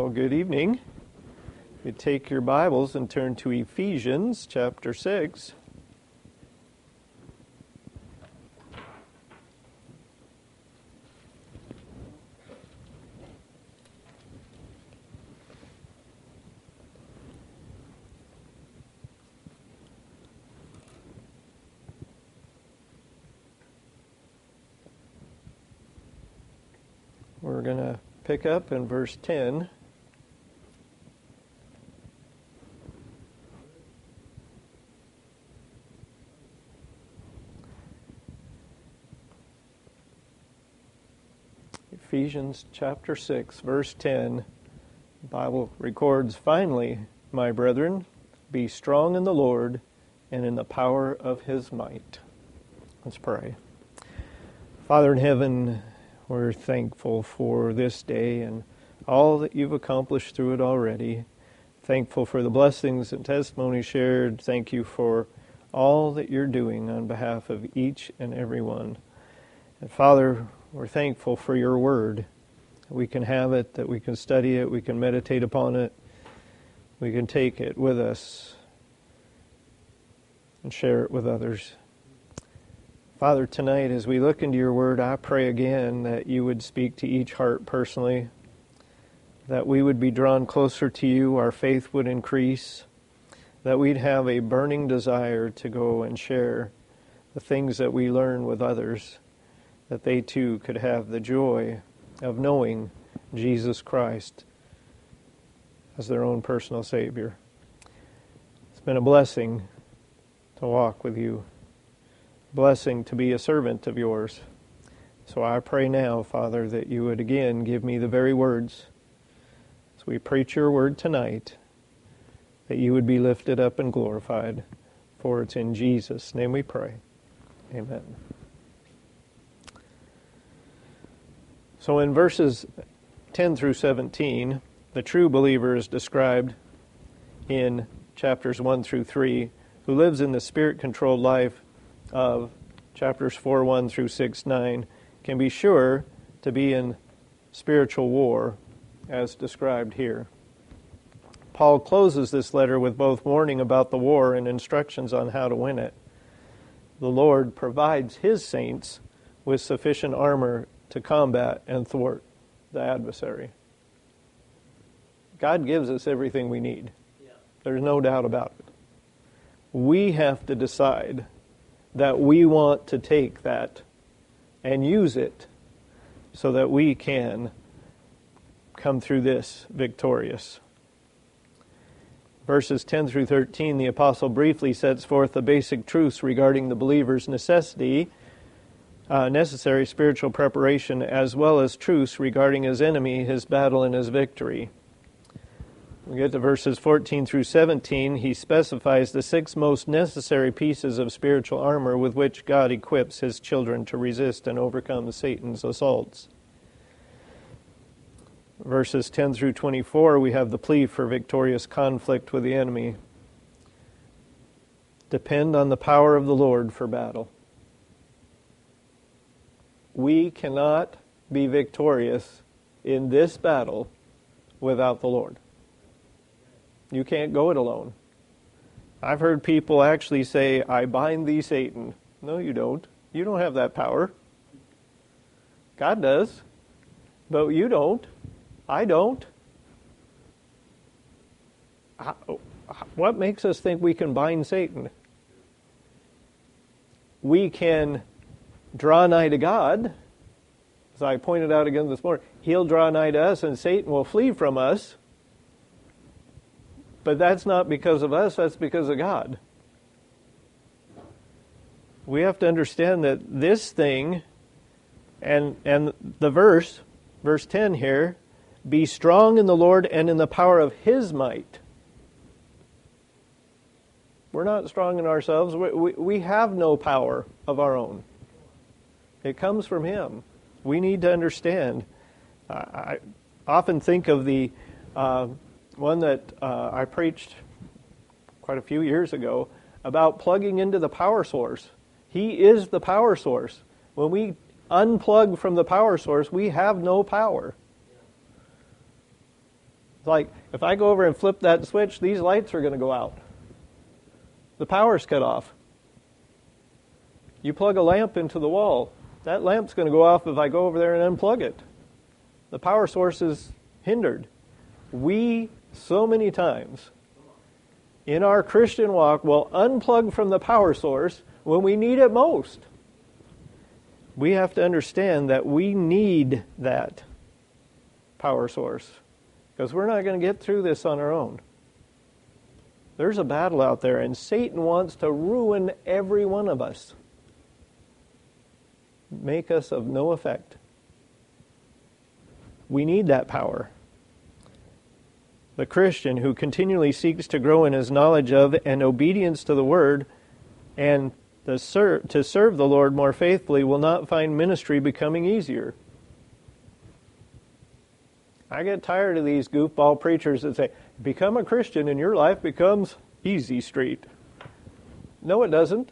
Well, good evening. You take your Bibles and turn to Ephesians chapter 6. We're going to pick up in verse 10. Ephesians chapter 6, verse 10. The Bible records, "Finally, my brethren, be strong in the Lord and in the power of His might." Let's pray. Father in heaven, we're thankful for this day and all that you've accomplished through it already. Thankful for the blessings and testimonies shared. Thank you for all that you're doing on behalf of each and every one. And Father, we're thankful for your word. We can have it, that we can study it, we can meditate upon it, we can take it with us and share it with others. Father, tonight as we look into your word, I pray again that you would speak to each heart personally, that we would be drawn closer to you, our faith would increase, that we'd have a burning desire to go and share the things that we learn with others, that they too could have the joy of knowing Jesus Christ as their own personal Savior. It's been a blessing to walk with you. Blessing to be a servant of yours. So I pray now, Father, that you would again give me the very words as we preach your word tonight, that you would be lifted up and glorified. For it's in Jesus' name we pray. Amen. So in verses 10 through 17, the true believer is described in chapters 1 through 3, who lives in the Spirit-controlled life of chapters 4:1 through 6:9, can be sure to be in spiritual war, as described here. Paul closes this letter with both warning about the war and instructions on how to win it. The Lord provides His saints with sufficient armor to combat and thwart the adversary. God gives us everything we need. There's no doubt about it. We have to decide that we want to take that and use it so that we can come through this victorious. Verses 10 through 13, the apostle briefly sets forth the basic truths regarding the believer's necessary spiritual preparation, as well as truths regarding his enemy, his battle, and his victory. We get to verses 14 through 17, he specifies the 6 most necessary pieces of spiritual armor with which God equips His children to resist and overcome Satan's assaults. Verses 10 through 24, we have the plea for victorious conflict with the enemy. Depend on the power of the Lord for battle. We cannot be victorious in this battle without the Lord. You can't go it alone. I've heard people actually say, "I bind thee, Satan." No, you don't. You don't have that power. God does. But you don't. I don't. What makes us think we can bind Satan? We can draw nigh to God. As I pointed out again this morning, He'll draw nigh to us and Satan will flee from us. But that's not because of us, that's because of God. We have to understand that this thing, and the verse 10 here, be strong in the Lord and in the power of His might. We're not strong in ourselves. We have no power of our own. It comes from Him. We need to understand. I often think of the one that I preached quite a few years ago about plugging into the power source. He is the power source. When we unplug from the power source, we have no power. It's like, if I go over and flip that switch, these lights are going to go out. The power's cut off. You plug a lamp into the wall, that lamp's going to go off if I go over there and unplug it. The power source is hindered. We, so many times, in our Christian walk, will unplug from the power source when we need it most. We have to understand that we need that power source, because we're not going to get through this on our own. There's a battle out there, and Satan wants to ruin every one of us. Make us of no effect. We need that power. The Christian who continually seeks to grow in his knowledge of and obedience to the Word and to serve the Lord more faithfully will not find ministry becoming easier. I get tired of these goofball preachers that say, become a Christian and your life becomes easy street. No, it doesn't.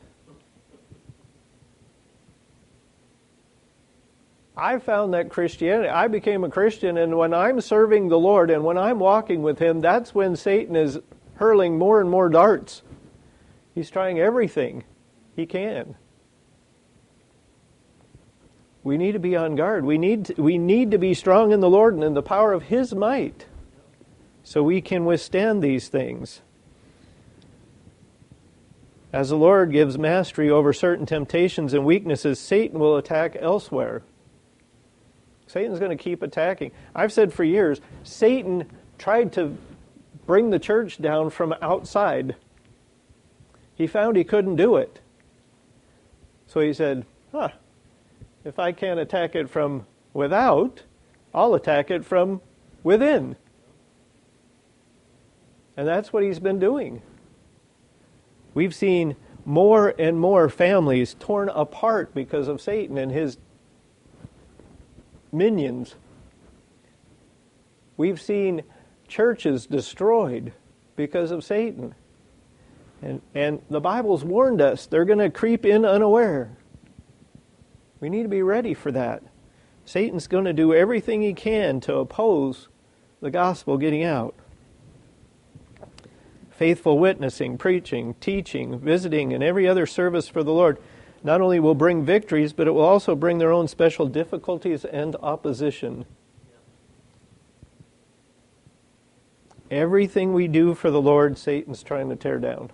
I found that Christianity, I became a Christian, and when I'm serving the Lord and when I'm walking with Him, that's when Satan is hurling more and more darts. He's trying everything he can. We need to be on guard. We need to be strong in the Lord and in the power of His might so we can withstand these things. As the Lord gives mastery over certain temptations and weaknesses, Satan will attack elsewhere. Satan's going to keep attacking. I've said for years, Satan tried to bring the church down from outside. He found he couldn't do it. So he said, if I can't attack it from without, I'll attack it from within. And that's what he's been doing. We've seen more and more families torn apart because of Satan and his minions. We've seen churches destroyed because of Satan. And the Bible's warned us they're going to creep in unaware. We need to be ready for that. Satan's going to do everything he can to oppose the gospel getting out. Faithful witnessing, preaching, teaching, visiting, and every other service for the Lord not only will bring victories, but it will also bring their own special difficulties and opposition. Everything we do for the Lord, Satan's trying to tear down.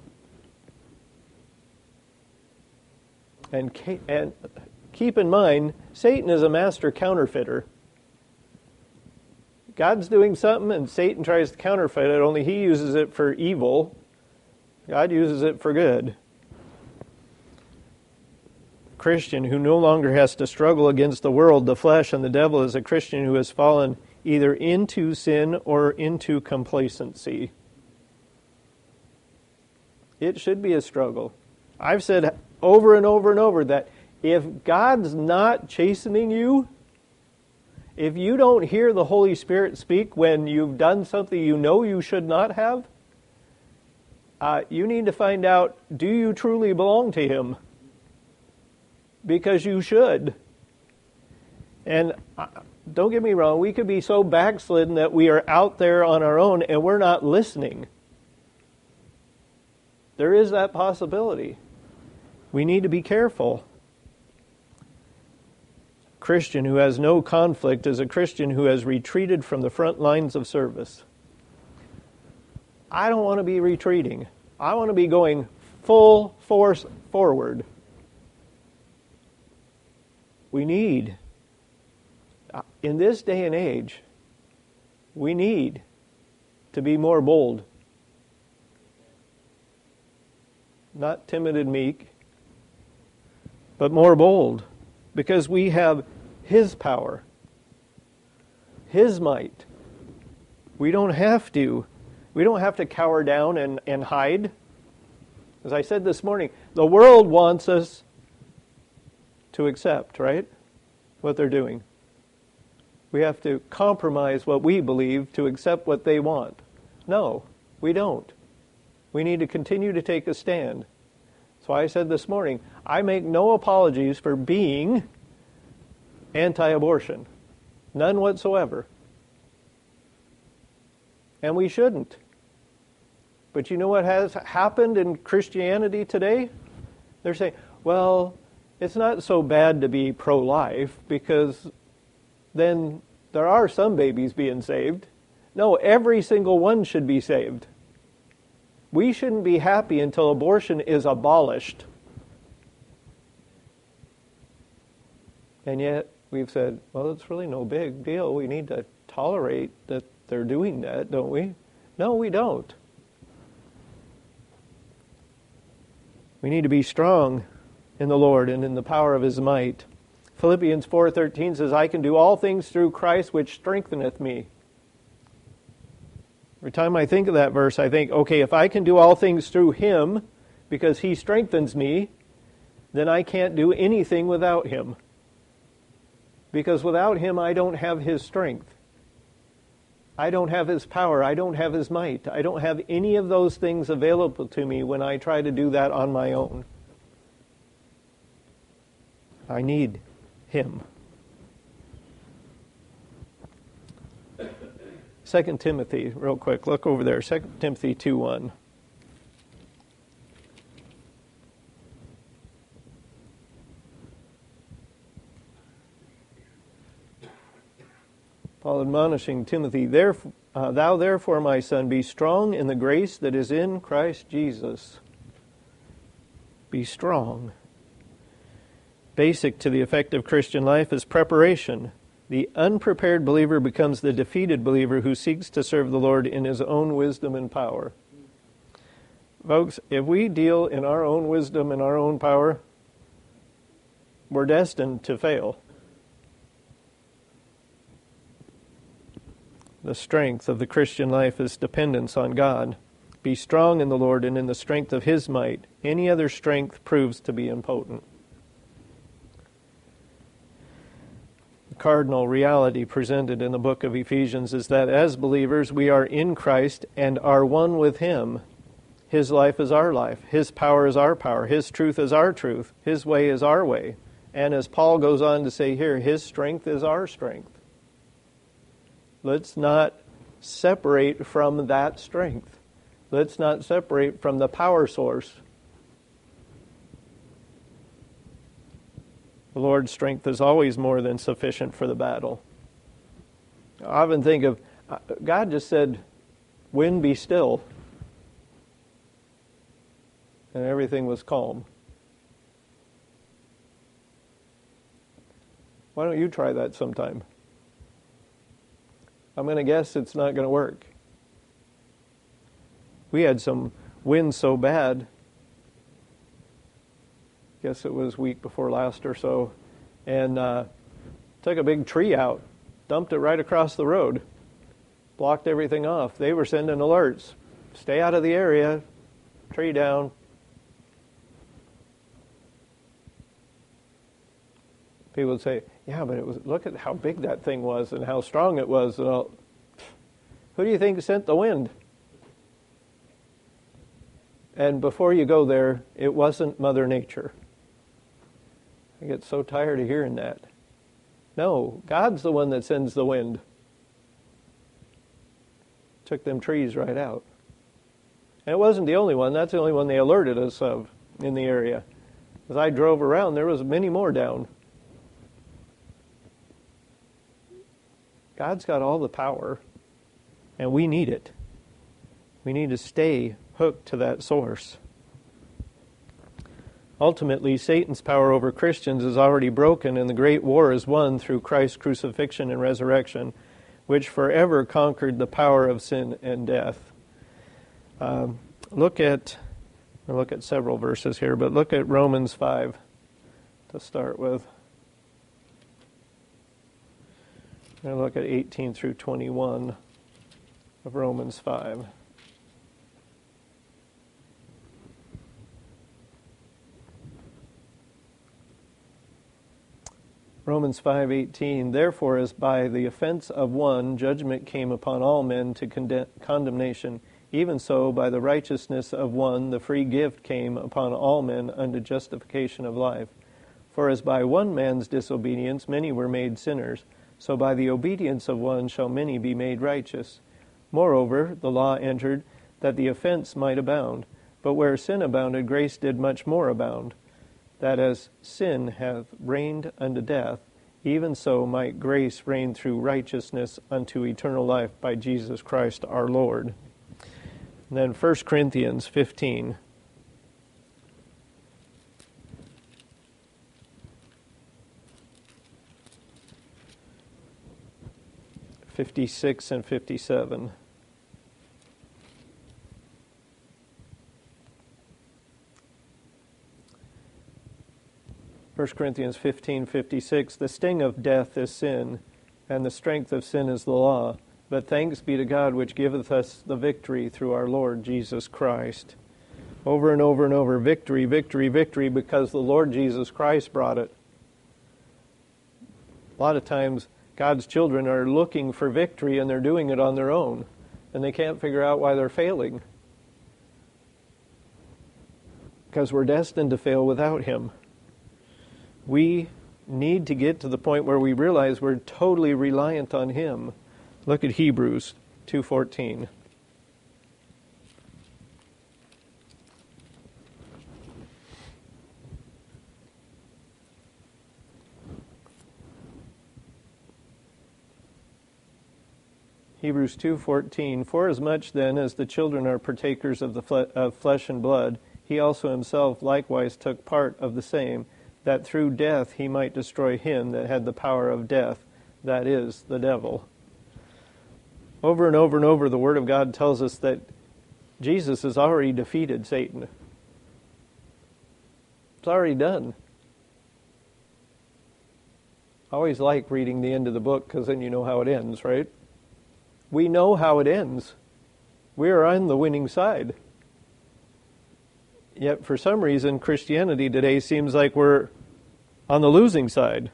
And keep in mind, Satan is a master counterfeiter. God's doing something and Satan tries to counterfeit it, only he uses it for evil. God uses it for good. Christian who no longer has to struggle against the world, the flesh, and the devil is a Christian who has fallen either into sin or into complacency. It should be a struggle. I've said over and over and over that if God's not chastening you, if you don't hear the Holy Spirit speak when you've done something you know you should not have, you need to find out, do you truly belong to Him? Because you should. And don't get me wrong, we could be so backslidden that we are out there on our own and we're not listening. There is that possibility. We need to be careful. A Christian who has no conflict is a Christian who has retreated from the front lines of service. I don't want to be retreating. I want to be going full force forward. We need, in this day and age, we need to be more bold. Not timid and meek, but more bold. Because we have His power, His might. We don't have to cower down and hide. As I said this morning, the world wants us to accept, right? What they're doing. We have to compromise what we believe to accept what they want. No, we don't. We need to continue to take a stand. So I said this morning, I make no apologies for being anti-abortion. None whatsoever. and we shouldn't. But you know what has happened in Christianity today? They're saying, well, it's not so bad to be pro-life because then there are some babies being saved. No, every single one should be saved. We shouldn't be happy until abortion is abolished. And yet we've said, well, it's really no big deal. We need to tolerate that they're doing that, don't we? No, we don't. We need to be strong in the Lord and in the power of His might. Philippians 4:13 says, I can do all things through Christ which strengtheneth me. Every time I think of that verse, I think, okay, if I can do all things through Him because He strengthens me, then I can't do anything without Him. Because without Him, I don't have His strength. I don't have His power. I don't have His might. I don't have any of those things available to me when I try to do that on my own. I need Him. 2 Timothy, real quick, look over there. 2 Timothy 2:1. Paul admonishing Timothy, thou therefore, my son, be strong in the grace that is in Christ Jesus. Be strong. Basic to the effective Christian life is preparation. The unprepared believer becomes the defeated believer who seeks to serve the Lord in his own wisdom and power. Folks, if we deal in our own wisdom and our own power, we're destined to fail. The strength of the Christian life is dependence on God. Be strong in the Lord and in the strength of His might. Any other strength proves to be impotent. The cardinal reality presented in the book of Ephesians is that as believers we are in Christ and are one with Him. His life is our life. His power is our power. His truth is our truth. His way is our way. And as Paul goes on to say here, His strength is our strength. Let's not separate from that strength. Let's not separate from the power source. The Lord's strength is always more than sufficient for the battle. I often think of, God just said, wind be still. And everything was calm. Why don't you try that sometime? I'm going to guess it's not going to work. We had some wind so bad, guess it was week before last or so, and took a big tree out, dumped it right across the road, blocked everything off. They were sending alerts. Stay out of the area, tree down. People would say, yeah, but look at how big that thing was and how strong it was. And who do you think sent the wind? And before you go there, it wasn't Mother Nature. I get so tired of hearing that. No, God's the one that sends the wind. Took them trees right out. And it wasn't the only one. That's the only one they alerted us of in the area. As I drove around, there was many more down. God's got all the power, and we need it. We need to stay hooked to that source. Ultimately, Satan's power over Christians is already broken, and the great war is won through Christ's crucifixion and resurrection, which forever conquered the power of sin and death. Look at several verses here, but look at Romans 5 to start with. We're going to look at 18 through 21 of Romans 5. Romans 5:18, therefore, as by the offense of one judgment came upon all men to condemnation, even so by the righteousness of one the free gift came upon all men unto justification of life. For as by one man's disobedience many were made sinners, so by the obedience of one shall many be made righteous. Moreover, the law entered that the offense might abound. But where sin abounded, grace did much more abound, that as sin hath reigned unto death, even so might grace reign through righteousness unto eternal life by Jesus Christ our Lord. And then 1 Corinthians 15. 56 and 57. First Corinthians 15:56, the sting of death is sin, and the strength of sin is the law. But thanks be to God which giveth us the victory through our Lord Jesus Christ. Over and over and over, victory, victory, victory, because the Lord Jesus Christ brought it. A lot of times, God's children are looking for victory and they're doing it on their own, and they can't figure out why they're failing. Because we're destined to fail without Him. We need to get to the point where we realize we're totally reliant on Him. Look at Hebrews 2:14. Hebrews 2:14, forasmuch then as the children are partakers of of flesh and blood, He also Himself likewise took part of the same, that through death He might destroy him that had the power of death, that is, the devil. Over and over and over, the Word of God tells us that Jesus has already defeated Satan. It's already done. I always like reading the end of the book because then you know how it ends, right? We know how it ends. We are on the winning side. Yet for some reason, Christianity today seems like we're on the losing side.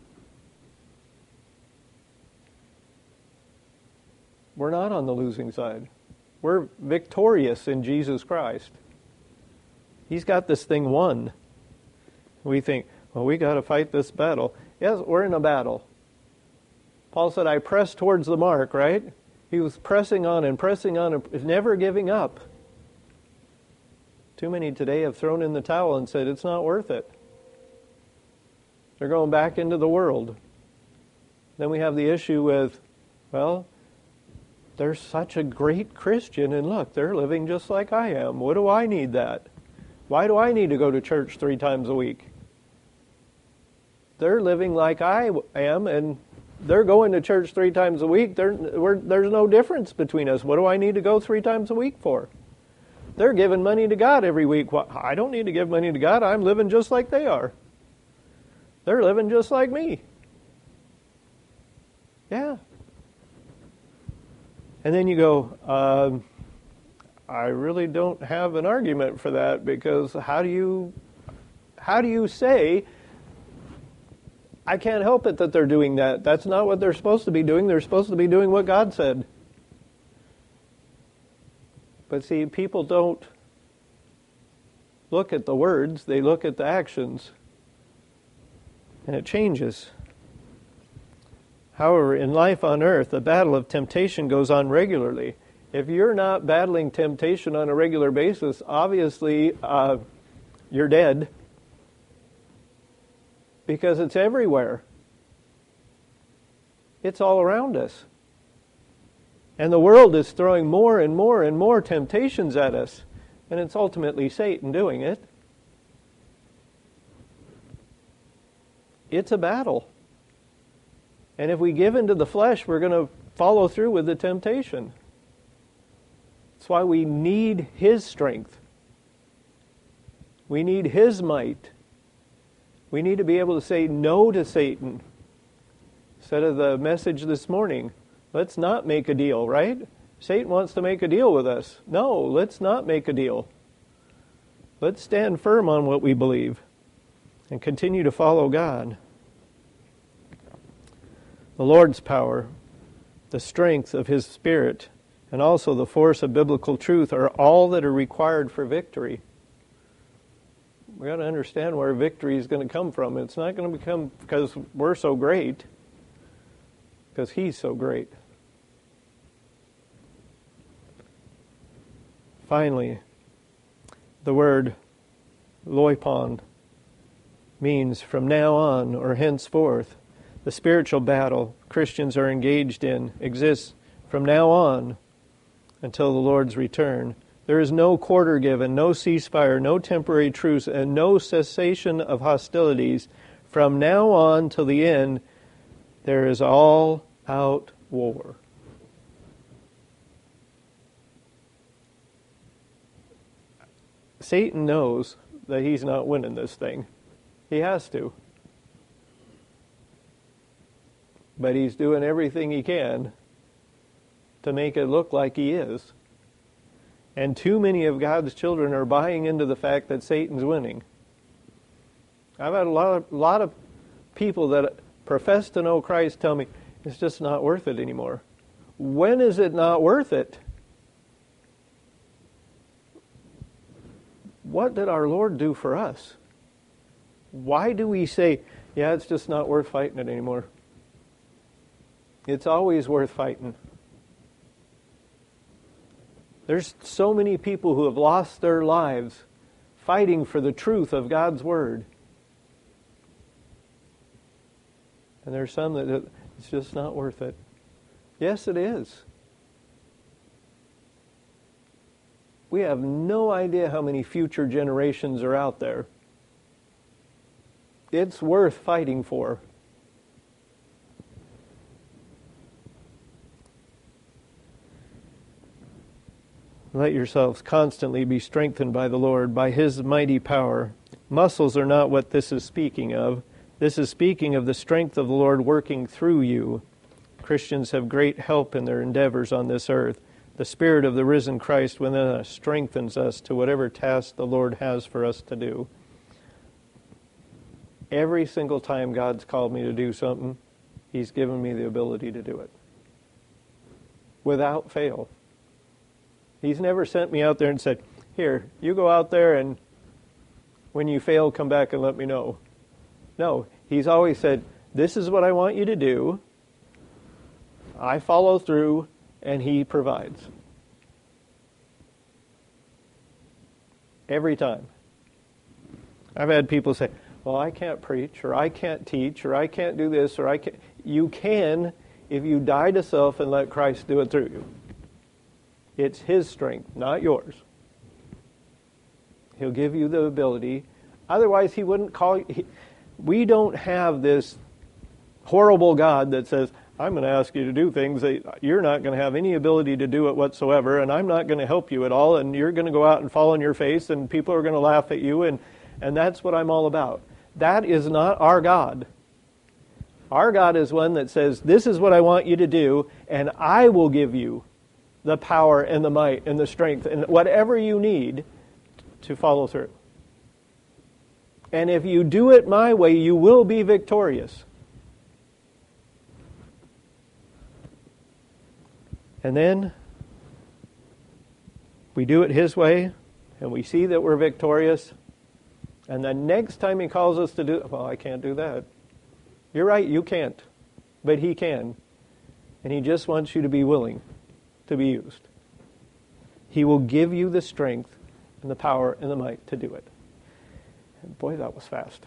We're not on the losing side. We're victorious in Jesus Christ. He's got this thing won. We think, well, we got to fight this battle. Yes, we're in a battle. Paul said, I press towards the mark, right? He was pressing on and never giving up. Too many today have thrown in the towel and said, it's not worth it. They're going back into the world. Then we have the issue with, well, they're such a great Christian, and look, they're living just like I am. What do I need that? Why do I need to go to church 3 times a week? They're living like I am, and they're going to church 3 times a week. There's no difference between us. What do I need to go 3 times a week for? They're giving money to God every week. Well, I don't need to give money to God. I'm living just like they are. They're living just like me. Yeah. And then you go, I really don't have an argument for that, because how do you say, I can't help it that they're doing that? That's not what they're supposed to be doing. They're supposed to be doing what God said. But see, people don't look at the words, they look at the actions. And it changes. However, in life on earth, the battle of temptation goes on regularly. If you're not battling temptation on a regular basis, obviously you're dead. Because it's everywhere. It's all around us. And the world is throwing more and more and more temptations at us. And it's ultimately Satan doing it. It's a battle. And if we give into the flesh, we're going to follow through with the temptation. That's why we need His strength. We need His might. We need to be able to say no to Satan. Instead of the message this morning, let's not make a deal, right? Satan wants to make a deal with us. No, let's not make a deal. Let's stand firm on what we believe and continue to follow God. The Lord's power, the strength of His Spirit, and also the force of biblical truth are all that are required for victory. We've got to understand where victory is going to come from. It's not going to come because we're so great, because He's so great. Finally, the word loipon means from now on or henceforth. The spiritual battle Christians are engaged in exists from now on until the Lord's return. There is no quarter given, no ceasefire, no temporary truce, and no cessation of hostilities. From now on till the end, there is all-out war. Satan knows that he's not winning this thing. He has to. But he's doing everything he can to make it look like he is. And too many of God's children are buying into the fact that Satan's winning. I've had a lot of people that profess to know Christ tell me, it's just not worth it anymore. When is it not worth it? What did our Lord do for us? Why do we say, yeah, it's just not worth fighting it anymore? It's always worth fighting. There's so many people who have lost their lives fighting for the truth of God's Word. And there's some that it's just not worth it. Yes, it is. We have no idea how many future generations are out there. It's worth fighting for. Let yourselves constantly be strengthened by the Lord, by His mighty power. Muscles are not what this is speaking of. This is speaking of the strength of the Lord working through you. Christians have great help in their endeavors on this earth. The Spirit of the risen Christ within us strengthens us to whatever task the Lord has for us to do. Every single time God's called me to do something, He's given me the ability to do it. Without fail. He's never sent me out there and said, here, you go out there and when you fail, come back and let me know. No, He's always said, this is what I want you to do. I follow through, and He provides. Every time. I've had people say, well, I can't preach, or I can't teach, or I can't do this, or I can't. You can if you die to self and let Christ do it through you. It's His strength, not yours. He'll give you the ability. Otherwise, He wouldn't call you. We don't have this horrible God that says, I'm going to ask you to do things that you're not going to have any ability to do it whatsoever, and I'm not going to help you at all, and you're going to go out and fall on your face, and people are going to laugh at you, and that's what I'm all about. That is not our God. Our God is one that says, this is what I want you to do, and I will give you the power and the might and the strength and whatever you need to follow through. And if you do it my way, you will be victorious. And then we do it His way, and we see that we're victorious. And the next time He calls us to do it, well, I can't do that. You're right, you can't. But He can. And He just wants you to be willing to be used. He will give you the strength and the power and the might to do it. And boy, that was fast.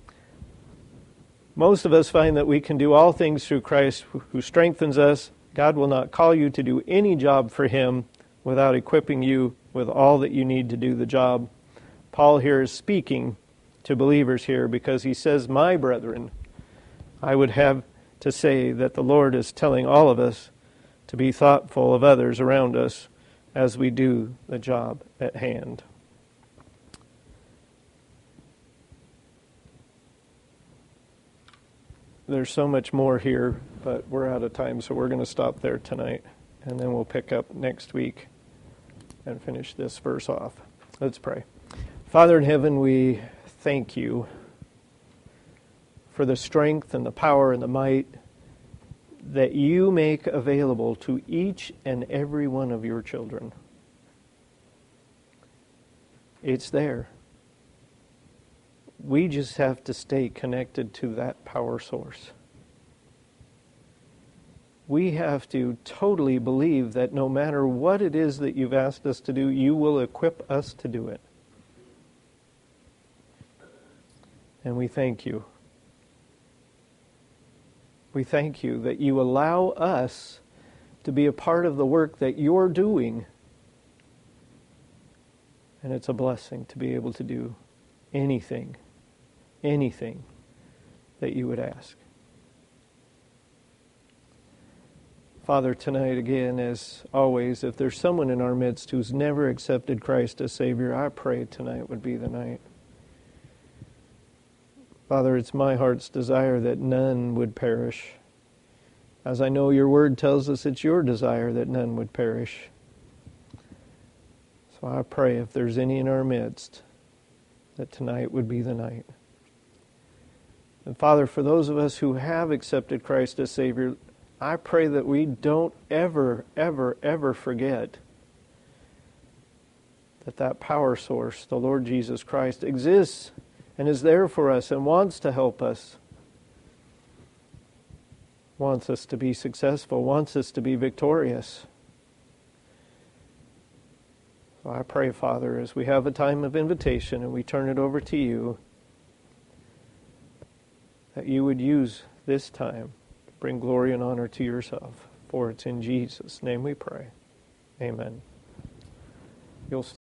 Most of us find that we can do all things through Christ who strengthens us. God will not call you to do any job for Him without equipping you with all that you need to do the job. Paul here is speaking to believers here because he says, my brethren, I would have to say that the Lord is telling all of us to be thoughtful of others around us as we do the job at hand. There's so much more here, but we're out of time, so we're going to stop there tonight, and then we'll pick up next week and finish this verse off. Let's pray. Father in heaven, we thank You for the strength and the power and the might that You make available to each and every one of Your children. It's there. We just have to stay connected to that power source. we have to totally believe that no matter what it is that you've asked us to do, you will equip us to do it. And we thank you. We thank you that you allow us to be a part of the work that you're doing. And it's a blessing to be able to do anything that you would ask. Father, tonight again, as always, if there's someone in our midst who's never accepted Christ as Savior, I pray tonight would be the night. Father, it's my heart's desire that none would perish. As I know your word tells us it's your desire that none would perish. So I pray if there's any in our midst, that tonight would be the night. And Father, for those of us who have accepted Christ as Savior, I pray that we don't ever, ever, ever forget that power source, the Lord Jesus Christ, exists and is there for us and wants to help us, wants us to be successful, wants us to be victorious. So I pray, Father, as we have a time of invitation and we turn it over to you, that you would use this time to bring glory and honor to yourself. For it's in Jesus' name we pray. Amen. You'll